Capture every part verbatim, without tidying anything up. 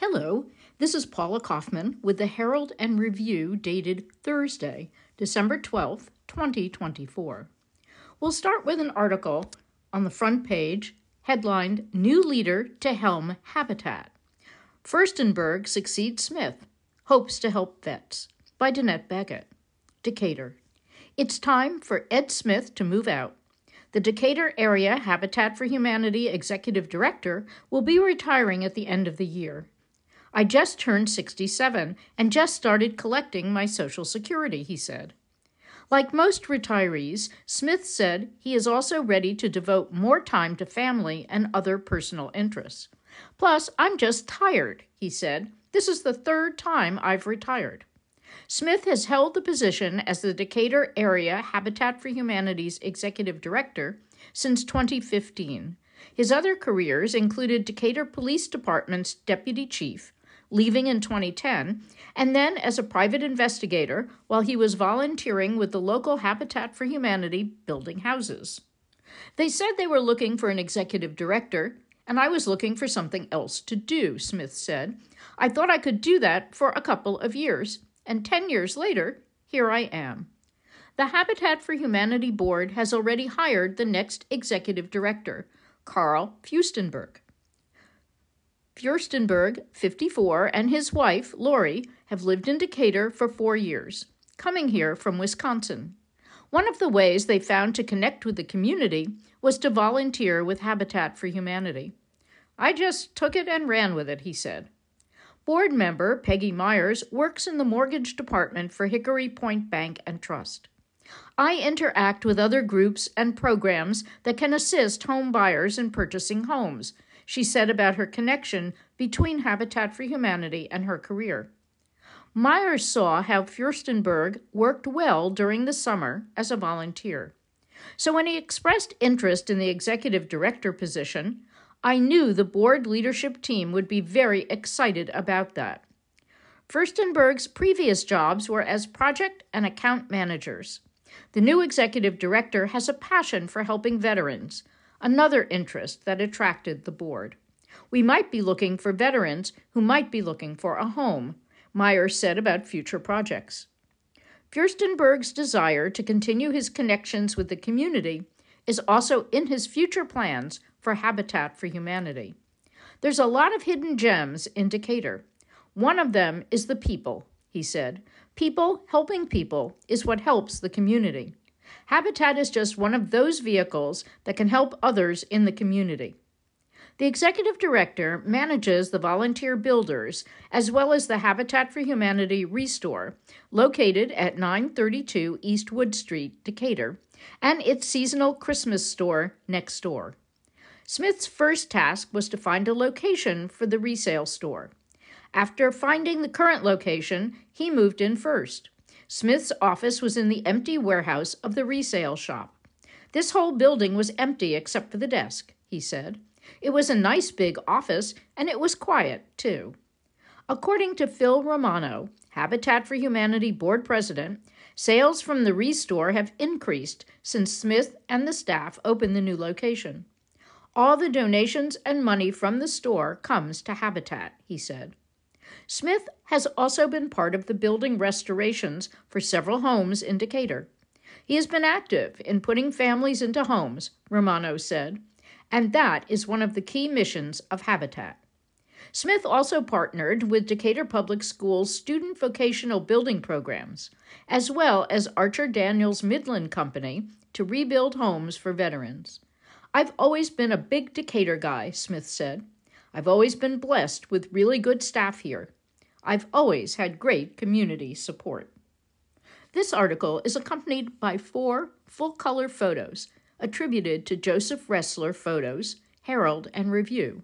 Hello, this is Paula Kaufman with the Herald and Review dated Thursday, December twelfth, twenty twenty-four. We'll start with an article on the front page headlined New Leader to Helm Habitat. Furstenberg succeeds Smith, hopes to help vets, by Danette Beckett. Decatur. It's time for Ed Smith to move out. The Decatur Area Habitat for Humanity Executive Director will be retiring at the end of the year. I just turned sixty-seven and just started collecting my Social Security, he said. Like most retirees, Smith said he is also ready to devote more time to family and other personal interests. Plus, I'm just tired, he said. This is the third time I've retired. Smith has held the position as the Decatur Area Habitat for Humanity's Executive Director since twenty fifteen. His other careers included Decatur Police Department's Deputy Chief, leaving in twenty ten, and then as a private investigator while he was volunteering with the local Habitat for Humanity building houses. They said they were looking for an executive director, and I was looking for something else to do, Smith said. I thought I could do that for a couple of years, and ten years later, here I am. The Habitat for Humanity Board has already hired the next executive director, Carl Furstenberg. Furstenberg, fifty-four, and his wife, Lori, have lived in Decatur for four years, coming here from Wisconsin. One of the ways they found to connect with the community was to volunteer with Habitat for Humanity. I just took it and ran with it, he said. Board member Peggy Myers works in the mortgage department for Hickory Point Bank and Trust. I interact with other groups and programs that can assist home buyers in purchasing homes, she said about her connection between Habitat for Humanity and her career. Myers saw how Furstenberg worked well during the summer as a volunteer. So when he expressed interest in the executive director position, I knew the board leadership team would be very excited about that. Furstenberg's previous jobs were as project and account managers. The new executive director has a passion for helping veterans, another interest that attracted the board. We might be looking for veterans who might be looking for a home, Myers said about future projects. Furstenberg's desire to continue his connections with the community is also in his future plans for Habitat for Humanity. There's a lot of hidden gems in Decatur. One of them is the people, he said. People helping people is what helps the community. Habitat is just one of those vehicles that can help others in the community. The executive director manages the volunteer builders as well as the Habitat for Humanity Restore, located at nine thirty-two East Wood Street, Decatur, and its seasonal Christmas store next door. Smith's first task was to find a location for the resale store. After finding the current location, he moved in first. Smith's office was in the empty warehouse of the resale shop. This whole building was empty except for the desk, he said. It was a nice big office, and it was quiet, too. According to Phil Romano, Habitat for Humanity board president, sales from the Restore have increased since Smith and the staff opened the new location. All the donations and money from the store comes to Habitat, he said. Smith has also been part of the building restorations for several homes in Decatur. He has been active in putting families into homes, Romano said, and that is one of the key missions of Habitat. Smith also partnered with Decatur Public Schools student vocational building programs, as well as Archer Daniels Midland Company to rebuild homes for veterans. I've always been a big Decatur guy, Smith said. I've always been blessed with really good staff here. I've always had great community support. This article is accompanied by four full-color photos attributed to Joseph Ressler Photos, Herald and Review.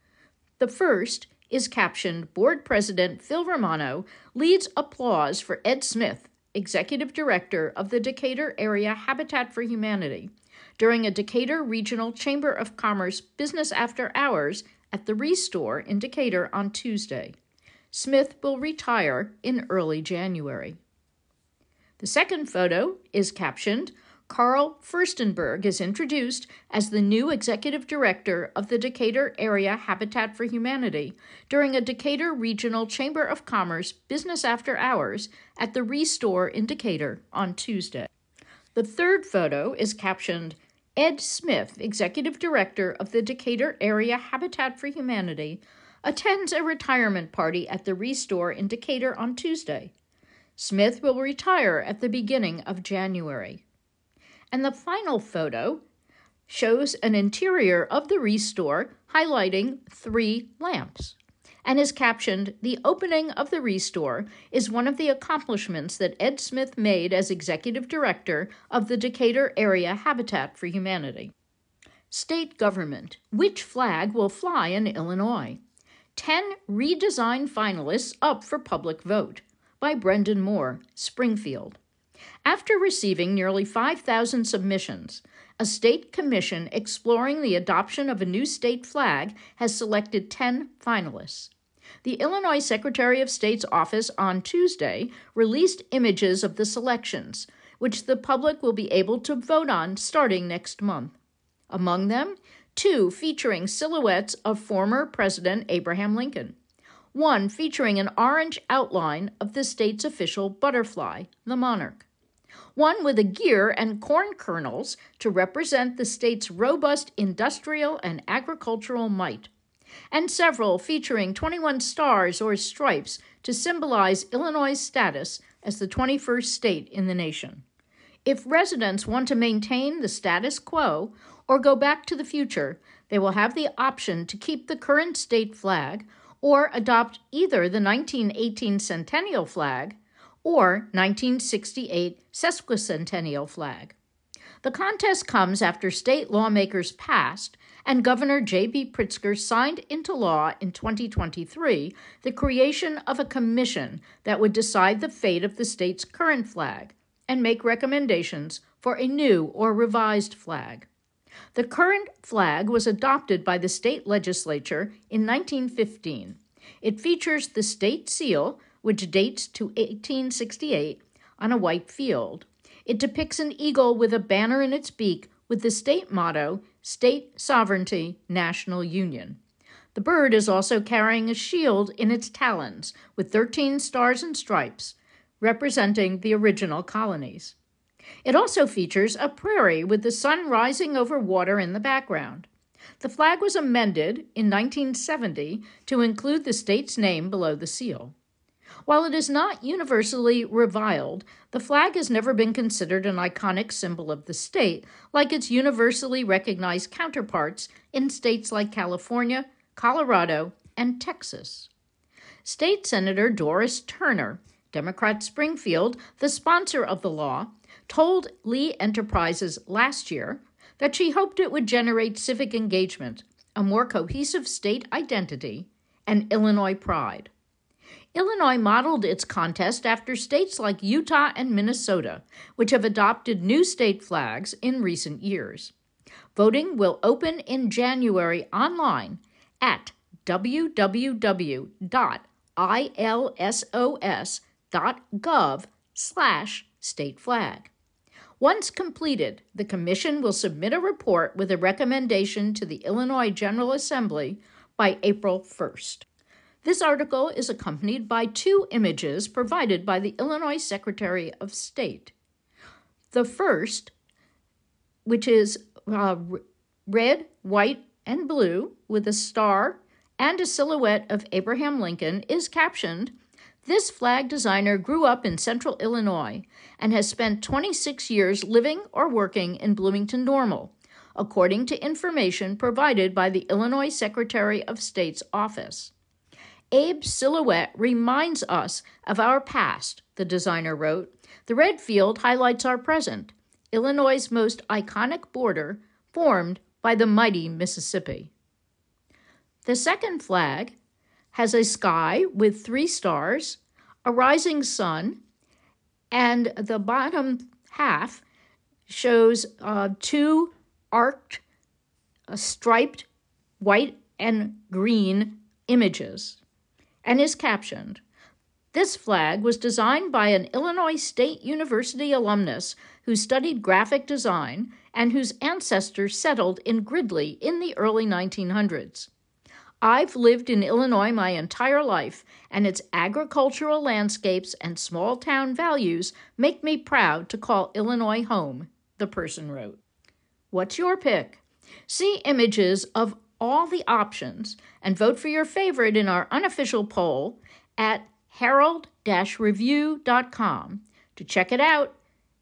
The first is captioned, Board President Phil Romano leads applause for Ed Smith, Executive Director of the Decatur Area Habitat for Humanity, during a Decatur Regional Chamber of Commerce Business After Hours at the Restore in Decatur on Tuesday. Smith will retire in early January. The second photo is captioned, Carl Furstenberg is introduced as the new executive director of the Decatur Area Habitat for Humanity during a Decatur Regional Chamber of Commerce Business After Hours at the Restore in Decatur on Tuesday. The third photo is captioned, Ed Smith, executive director of the Decatur Area Habitat for Humanity, attends a retirement party at the Restore in Decatur on Tuesday. Smith will retire at the beginning of January. And the final photo shows an interior of the Restore highlighting three lamps and is captioned, The opening of the Restore is one of the accomplishments that Ed Smith made as executive director of the Decatur Area Habitat for Humanity. State government. Which flag will fly in Illinois? Ten redesigned finalists up for public vote by Brendan Moore, Springfield. After receiving nearly five thousand submissions, a state commission exploring the adoption of a new state flag has selected ten finalists. The Illinois Secretary of State's office on Tuesday released images of the selections, which the public will be able to vote on starting next month. Among them, two featuring silhouettes of former President Abraham Lincoln, one featuring an orange outline of the state's official butterfly, the monarch, one with a gear and corn kernels to represent the state's robust industrial and agricultural might, and several featuring twenty-one stars or stripes to symbolize Illinois' status as the twenty-first state in the nation. If residents want to maintain the status quo or go back to the future, they will have the option to keep the current state flag or adopt either the nineteen eighteen Centennial flag or nineteen sixty-eight sesquicentennial flag. The contest comes after state lawmakers passed and Governor J B Pritzker signed into law in twenty twenty-three the creation of a commission that would decide the fate of the state's current flag and make recommendations for a new or revised flag. The current flag was adopted by the state legislature in nineteen fifteen. It features the state seal, which dates to eighteen sixty-eight, on a white field. It depicts an eagle with a banner in its beak with the state motto, State Sovereignty, National Union. The bird is also carrying a shield in its talons with thirteen stars and stripes, representing the original colonies. It also features a prairie with the sun rising over water in the background. The flag was amended in nineteen seventy to include the state's name below the seal. While it is not universally reviled, the flag has never been considered an iconic symbol of the state, like its universally recognized counterparts in states like California, Colorado, and Texas. State Senator Doris Turner, Democrat Springfield, the sponsor of the law, told Lee Enterprises last year that she hoped it would generate civic engagement, a more cohesive state identity, and Illinois pride. Illinois modeled its contest after states like Utah and Minnesota, which have adopted new state flags in recent years. Voting will open in January online at w w w dot ilsos dot gov slash state flag. Once completed, the commission will submit a report with a recommendation to the Illinois General Assembly by April first. This article is accompanied by two images provided by the Illinois Secretary of State. The first, which is uh, red, white, and blue with a star and a silhouette of Abraham Lincoln, is captioned, "This flag designer grew up in central Illinois and has spent twenty-six years living or working in Bloomington-Normal, according to information provided by the Illinois Secretary of State's office. Abe's silhouette reminds us of our past," the designer wrote. "The red field highlights our present, Illinois' most iconic border, formed by the mighty Mississippi." The second flag has a sky with three stars, a rising sun, and the bottom half shows uh, two arced, uh, striped white and green images, and is captioned, This flag was designed by an Illinois State University alumnus who studied graphic design and whose ancestors settled in Gridley in the early nineteen hundreds. I've lived in Illinois my entire life, and its agricultural landscapes and small-town values make me proud to call Illinois home, the person wrote. What's your pick? See images of all the options and vote for your favorite in our unofficial poll at herald dash review dot com. To check it out,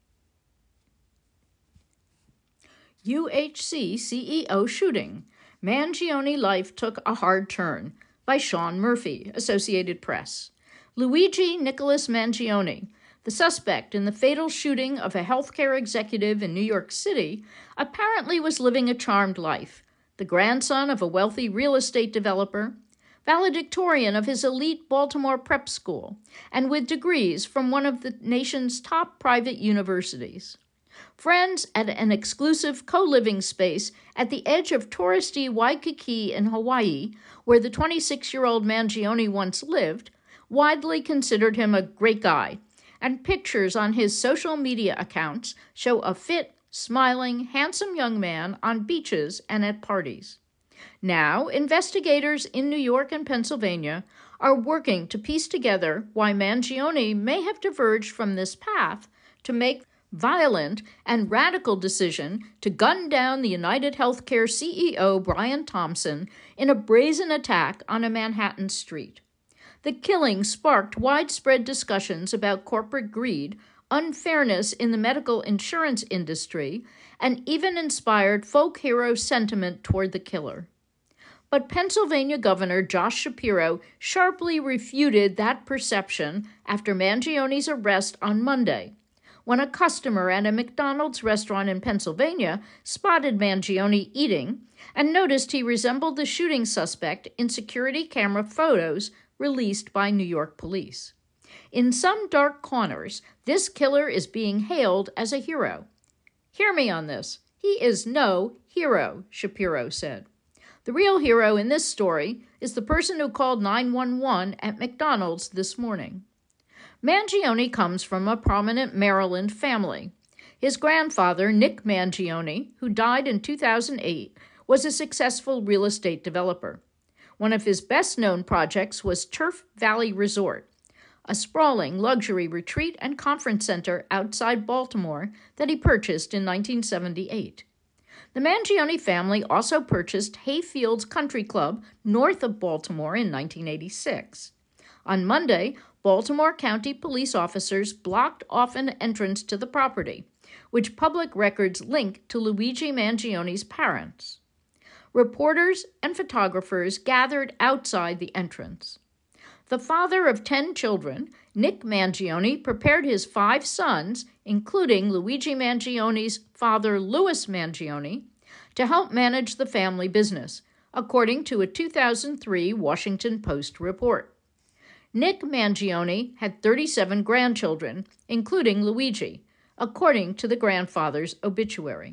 U H C C E O shooting. Mangione life took a hard turn, by Sean Murphy, Associated Press. Luigi Nicholas Mangione, the suspect in the fatal shooting of a healthcare executive in New York City, apparently was living a charmed life, the grandson of a wealthy real estate developer, valedictorian of his elite Baltimore prep school, and with degrees from one of the nation's top private universities. Friends at an exclusive co-living space at the edge of touristy Waikiki in Hawaii, where the twenty-six-year-old Mangione once lived, widely considered him a great guy, and pictures on his social media accounts show a fit, smiling, handsome young man on beaches and at parties. Now, investigators in New York and Pennsylvania are working to piece together why Mangione may have diverged from this path to make violent and radical decision to gun down the United Healthcare C E O Brian Thompson in a brazen attack on a Manhattan street. The killing sparked widespread discussions about corporate greed, unfairness in the medical insurance industry, and even inspired folk hero sentiment toward the killer. But Pennsylvania Governor Josh Shapiro sharply refuted that perception after Mangione's arrest on Monday, when a customer at a McDonald's restaurant in Pennsylvania spotted Mangione eating and noticed he resembled the shooting suspect in security camera photos released by New York police. In some dark corners, this killer is being hailed as a hero. Hear me on this. He is no hero, Shapiro said. The real hero in this story is the person who called nine one one at McDonald's this morning. Mangione comes from a prominent Maryland family. His grandfather, Nick Mangione, who died in two thousand eight, was a successful real estate developer. One of his best-known projects was Turf Valley Resort, a sprawling luxury retreat and conference center outside Baltimore that he purchased in nineteen seventy-eight. The Mangione family also purchased Hayfields Country Club north of Baltimore in nineteen eighty-six. On Monday, Baltimore County police officers blocked off an entrance to the property, which public records link to Luigi Mangione's parents. Reporters and photographers gathered outside the entrance. The father of ten children, Nick Mangione, prepared his five sons, including Luigi Mangione's father, Louis Mangione, to help manage the family business, according to a two thousand three Washington Post report. Nick Mangione had thirty-seven grandchildren, including Luigi, according to the grandfather's obituary.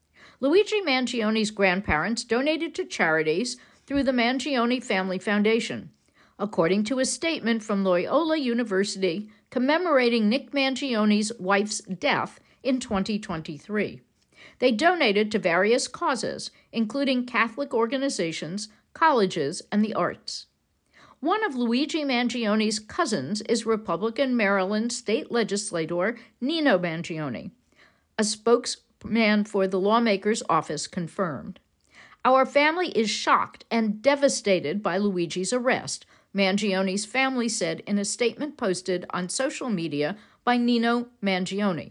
Luigi Mangione's grandparents donated to charities through the Mangione Family Foundation, according to a statement from Loyola University commemorating Nick Mangione's wife's death in twenty twenty-three. They donated to various causes, including Catholic organizations, colleges, and the arts. One of Luigi Mangione's cousins is Republican Maryland state legislator Nino Mangione. A spokesman for the lawmaker's office confirmed. Our family is shocked and devastated by Luigi's arrest, Mangione's family said in a statement posted on social media by Nino Mangione.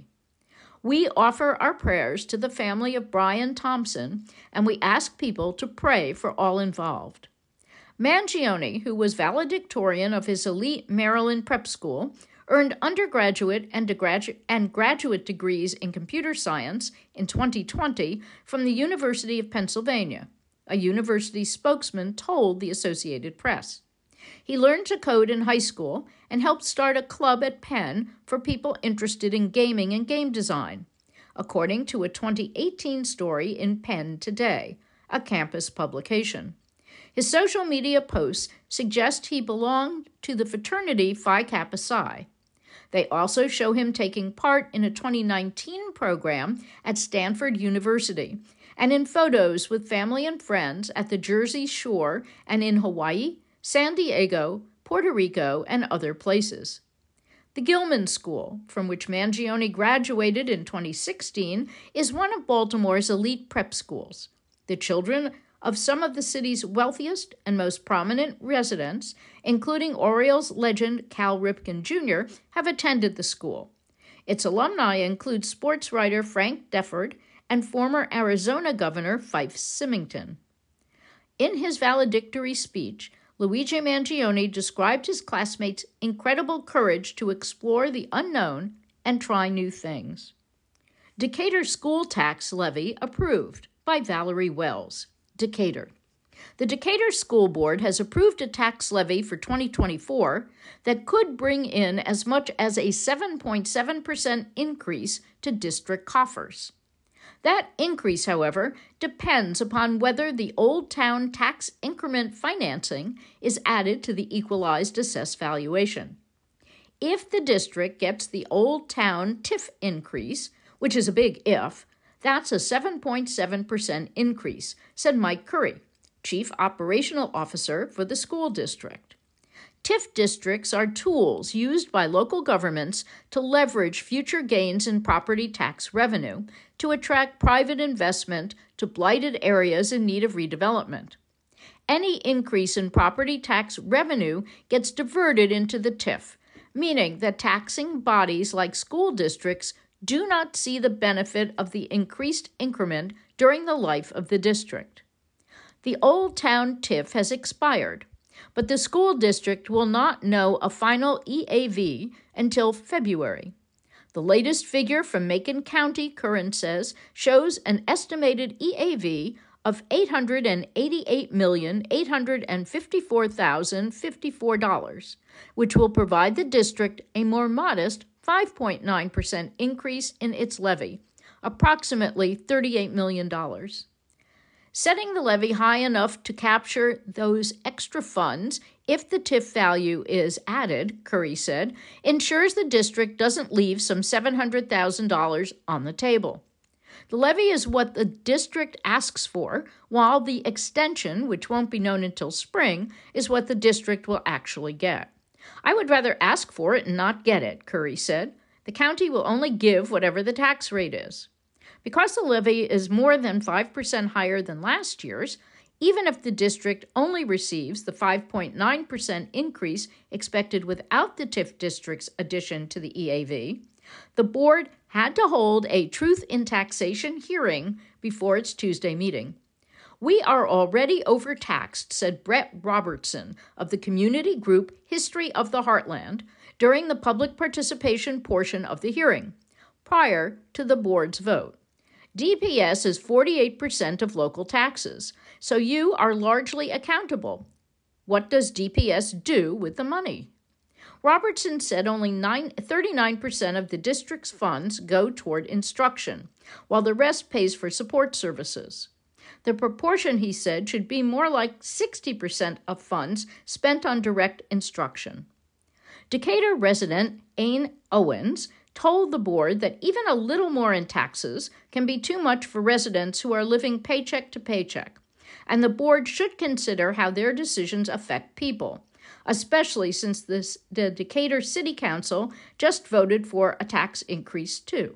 We offer our prayers to the family of Brian Thompson, and we ask people to pray for all involved. Mangione, who was valedictorian of his elite Maryland prep school, earned undergraduate and, degradu- and graduate degrees in computer science in twenty twenty from the University of Pennsylvania, a university spokesman told the Associated Press. He learned to code in high school and helped start a club at Penn for people interested in gaming and game design, according to a twenty eighteen story in Penn Today, a campus publication. His social media posts suggest he belonged to the fraternity Phi Kappa Psi. They also show him taking part in a twenty nineteen program at Stanford University and in photos with family and friends at the Jersey Shore and in Hawaii, San Diego, Puerto Rico, and other places. The Gilman School, from which Mangione graduated in twenty sixteen, is one of Baltimore's elite prep schools. The children of some of the city's wealthiest and most prominent residents, including Orioles legend Cal Ripken Junior, have attended the school. Its alumni include sports writer Frank Deford and former Arizona Governor Fife Symington. In his valedictory speech, Luigi Mangione described his classmates' incredible courage to explore the unknown and try new things. Decatur school tax levy approved by Valerie Wells, Decatur. The Decatur School Board has approved a tax levy for twenty twenty-four that could bring in as much as a seven point seven percent increase to district coffers. That increase, however, depends upon whether the Old Town tax increment financing is added to the equalized assessed valuation. If the district gets the Old Town T I F increase, which is a big if, that's a seven point seven percent increase, said Mike Curry, Chief Operational Officer for the school district. T I F districts are tools used by local governments to leverage future gains in property tax revenue to attract private investment to blighted areas in need of redevelopment. Any increase in property tax revenue gets diverted into the T I F, meaning that taxing bodies like school districts do not see the benefit of the increased increment during the life of the district. The Old Town T I F has expired, but the school district will not know a final E A V until February. The latest figure from Macon County, Curran says, shows an estimated E A V of eight hundred eighty-eight million, eight hundred fifty-four thousand, fifty-four dollars, which will provide the district a more modest five point nine percent increase in its levy, approximately thirty-eight million dollars. Setting the levy high enough to capture those extra funds, if the T I F value is added, Curry said, ensures the district doesn't leave some seven hundred thousand dollars on the table. The levy is what the district asks for, while the extension, which won't be known until spring, is what the district will actually get. I would rather ask for it and not get it, Curry said. The county will only give whatever the tax rate is. Because the levy is more than five percent higher than last year's, even if the district only receives the five point nine percent increase expected without the T I F district's addition to the E A V, the board had to hold a Truth in Taxation hearing before its Tuesday meeting. We are already overtaxed, said Brett Robertson of the community group History of the Heartland during the public participation portion of the hearing, prior to the board's vote. D P S is forty-eight percent of local taxes, so you are largely accountable. What does D P S do with the money? Robertson said only thirty-nine percent of the district's funds go toward instruction, while the rest pays for support services. The proportion, he said, should be more like sixty percent of funds spent on direct instruction. Decatur resident Ain Owens told the board that even a little more in taxes can be too much for residents who are living paycheck to paycheck, and the board should consider how their decisions affect people, especially since this, the Decatur City Council just voted for a tax increase too.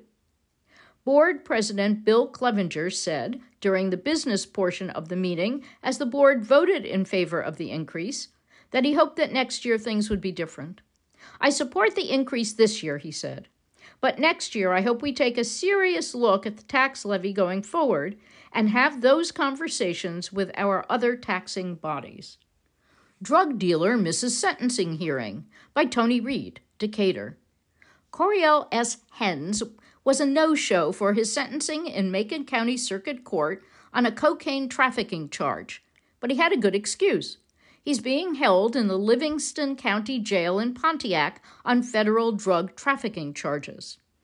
Board President Bill Clevenger said during the business portion of the meeting, as the board voted in favor of the increase, that he hoped that next year things would be different. I support the increase this year, he said. But next year, I hope we take a serious look at the tax levy going forward and have those conversations with our other taxing bodies. Drug Dealer Misses Sentencing Hearing by Tony Reed, Decatur. Coriel S. Hens was a no-show for his sentencing in Macon County Circuit Court on a cocaine trafficking charge, but he had a good excuse. He's being held in the Livingston County Jail in Pontiac on federal drug trafficking charges.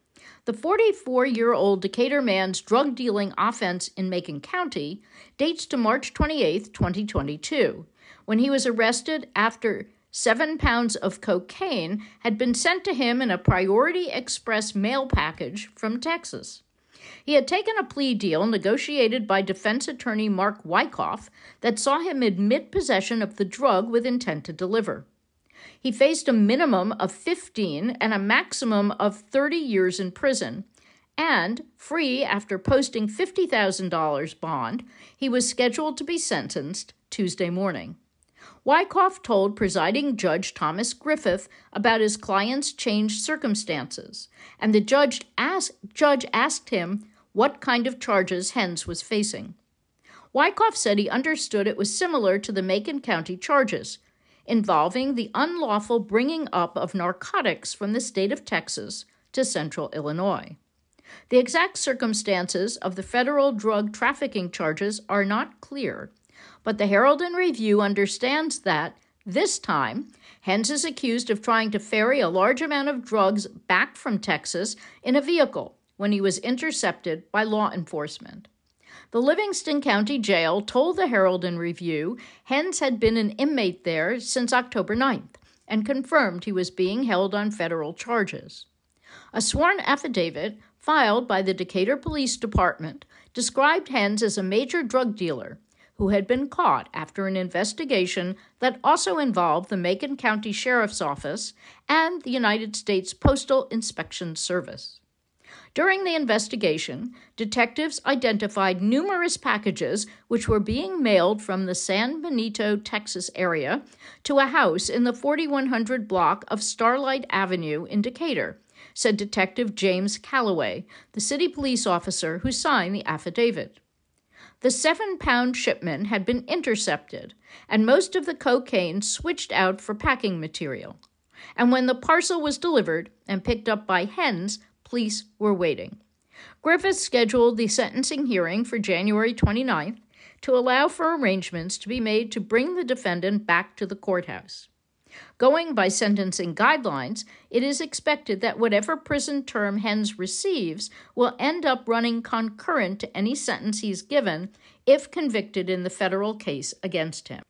The forty-four-year-old Decatur man's drug dealing offense in Macon County dates to March twenty-eighth, twenty twenty-two, when he was arrested after seven pounds of cocaine had been sent to him in a Priority Express mail package from Texas. He had taken a plea deal negotiated by defense attorney Mark Wyckoff that saw him admit possession of the drug with intent to deliver. He faced a minimum of fifteen and a maximum of thirty years in prison, and, free after posting fifty thousand dollars bond, he was scheduled to be sentenced Tuesday morning. Wyckoff told presiding Judge Thomas Griffith about his client's changed circumstances, and the judge asked, judge asked him what kind of charges Hens was facing. Wyckoff said he understood it was similar to the Macon County charges, involving the unlawful bringing up of narcotics from the state of Texas to central Illinois. The exact circumstances of the federal drug trafficking charges are not clear, but the Herald and Review understands that, this time, Hens is accused of trying to ferry a large amount of drugs back from Texas in a vehicle when he was intercepted by law enforcement. The Livingston County Jail told the Herald and Review Hens had been an inmate there since October ninth and confirmed he was being held on federal charges. A sworn affidavit filed by the Decatur Police Department described Hens as a major drug dealer who had been caught after an investigation that also involved the Macon County Sheriff's Office and the United States Postal Inspection Service. During the investigation, detectives identified numerous packages which were being mailed from the San Benito, Texas area to a house in the forty-one hundred block of Starlight Avenue in Decatur, said Detective James Calloway, the city police officer who signed the affidavit. The seven-pound shipment had been intercepted, and most of the cocaine switched out for packing material. And when the parcel was delivered and picked up by Hens, police were waiting. Griffith scheduled the sentencing hearing for January twenty-ninth to allow for arrangements to be made to bring the defendant back to the courthouse. Going by sentencing guidelines, it is expected that whatever prison term Hens receives will end up running concurrent to any sentence he's given if convicted in the federal case against him.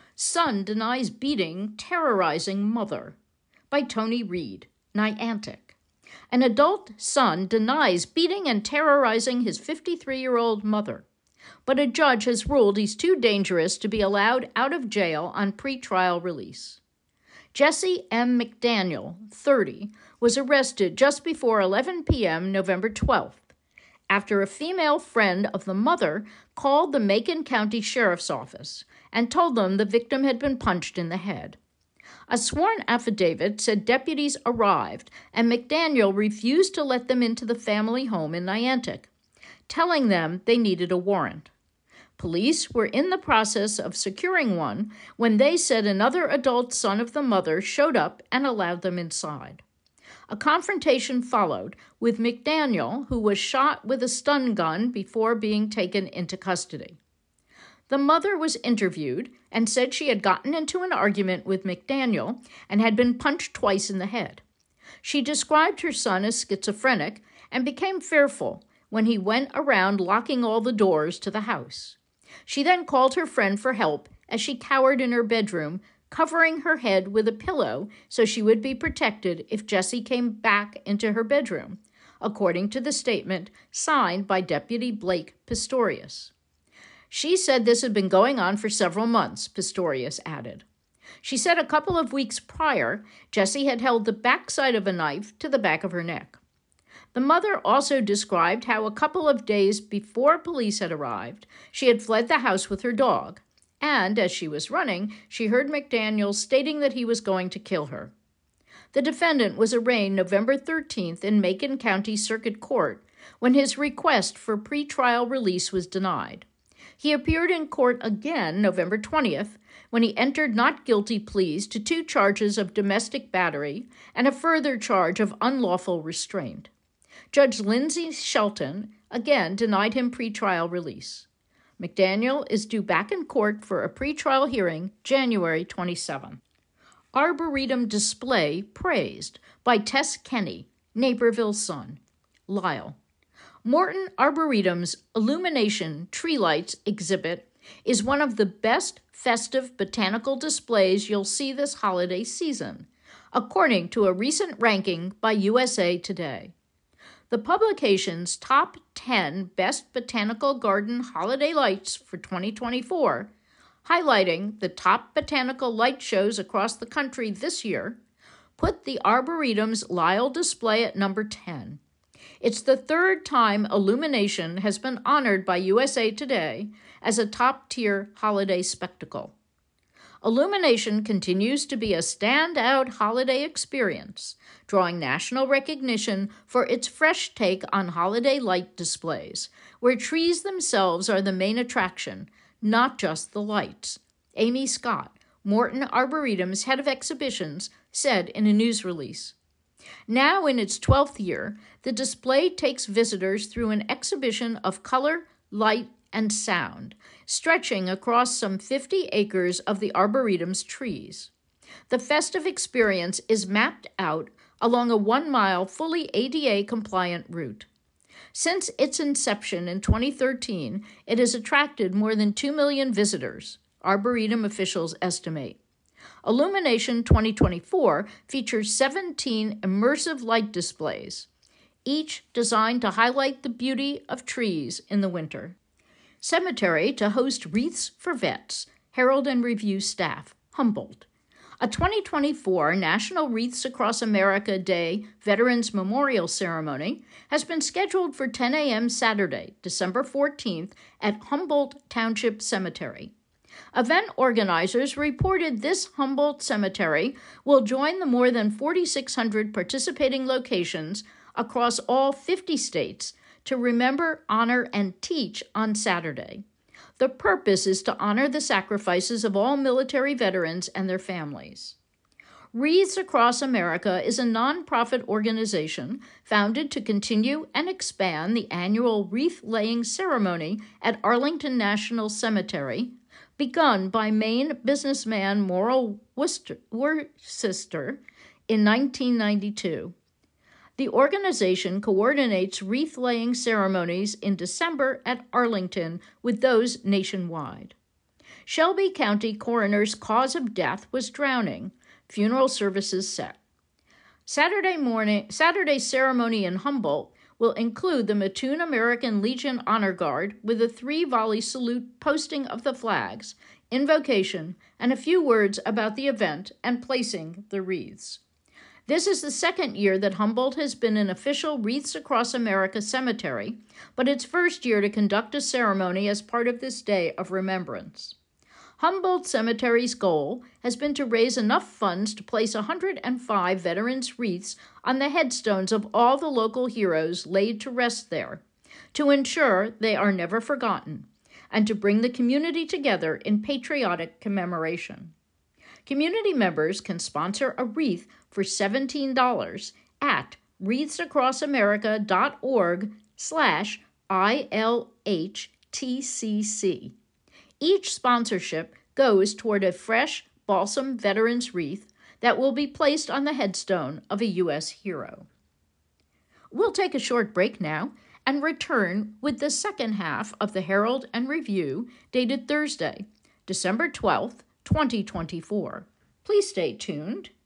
Son denies beating, terrorizing mother, by Tony Reed, Niantic. An adult son denies beating and terrorizing his fifty-three-year-old mother, but a judge has ruled he's too dangerous to be allowed out of jail on pretrial release. Jesse M. McDaniel, thirty, was arrested just before eleven p.m. November twelfth, after a female friend of the mother called the Macon County Sheriff's Office and told them the victim had been punched in the head. A sworn affidavit said deputies arrived, and McDaniel refused to let them into the family home in Niantic, telling them they needed a warrant. Police were in the process of securing one when they said another adult son of the mother showed up and allowed them inside. A confrontation followed, with McDaniel, who was shot with a stun gun before being taken into custody. The mother was interviewed and said she had gotten into an argument with McDaniel and had been punched twice in the head. She described her son as schizophrenic and became fearful when he went around locking all the doors to the house. She then called her friend for help as she cowered in her bedroom, covering her head with a pillow so she would be protected if Jesse came back into her bedroom, according to the statement signed by Deputy Blake Pistorius. She said this had been going on for several months, Pistorius added. She said a couple of weeks prior, Jesse had held the backside of a knife to the back of her neck. The mother also described how a couple of days before police had arrived, she had fled the house with her dog, and as she was running, she heard McDaniel stating that he was going to kill her. The defendant was arraigned November thirteenth in Macon County Circuit Court when his request for pretrial release was denied. He appeared in court again November twentieth when he entered not guilty pleas to two charges of domestic battery and a further charge of unlawful restraint. Judge Lindsay Shelton again denied him pretrial release. McDaniel is due back in court for a pretrial hearing January twenty-seventh. Arboretum display praised by Tess Kenny, Naperville Sun. Lisle. Morton Arboretum's Illumination Tree Lights exhibit is one of the best festive botanical displays you'll see this holiday season, according to a recent ranking by U S A Today. The publication's top ten best botanical garden holiday lights for twenty twenty-four, highlighting the top botanical light shows across the country this year, put the Arboretum's Lisle display at number ten. It's the third time Illumination has been honored by U S A Today as a top-tier holiday spectacle. Illumination continues to be a standout holiday experience, drawing national recognition for its fresh take on holiday light displays, where trees themselves are the main attraction, not just the lights. Amy Scott, Morton Arboretum's head of exhibitions, said in a news release. Now in its twelfth year, the display takes visitors through an exhibition of color, light, and sound, stretching across some fifty acres of the Arboretum's trees. The festive experience is mapped out along a one-mile, fully A D A-compliant route. Since its inception in twenty thirteen, it has attracted more than two million visitors, Arboretum officials estimate. Illumination twenty twenty-four features seventeen immersive light displays, each designed to highlight the beauty of trees in the winter. Cemetery to host Wreaths for Vets, Herald and Review staff, Humboldt. A twenty twenty-four National Wreaths Across America Day Veterans Memorial Ceremony has been scheduled for ten a.m. Saturday, December fourteenth at Humboldt Township Cemetery. Event organizers reported this Humboldt Cemetery will join the more than forty-six hundred participating locations across all fifty states to remember, honor, and teach on Saturday. The purpose is to honor the sacrifices of all military veterans and their families. Wreaths Across America is a nonprofit organization founded to continue and expand the annual wreath-laying ceremony at Arlington National Cemetery, begun by Maine businessman Morrill Worcester in nineteen ninety-two. The organization coordinates wreath-laying ceremonies in December at Arlington with those nationwide. Shelby County Coroner's cause of death was drowning. Funeral services set. Saturday morning, Saturday's ceremony in Humboldt will include the Mattoon American Legion Honor Guard with a three-volley salute posting of the flags, invocation, and a few words about the event and placing the wreaths. This is the second year that Humboldt has been an official Wreaths Across America cemetery, but its first year to conduct a ceremony as part of this day of remembrance. Humboldt Cemetery's goal has been to raise enough funds to place one hundred five veterans' wreaths on the headstones of all the local heroes laid to rest there, to ensure they are never forgotten, and to bring the community together in patriotic commemoration. Community members can sponsor a wreath for seventeen dollars at wreathsacrossamerica.org slash ILHTCC. Each sponsorship goes toward a fresh balsam veterans wreath that will be placed on the headstone of a U S hero. We'll take a short break now and return with the second half of the Herald and Review dated Thursday, December twelfth, twenty twenty-four. Please stay tuned.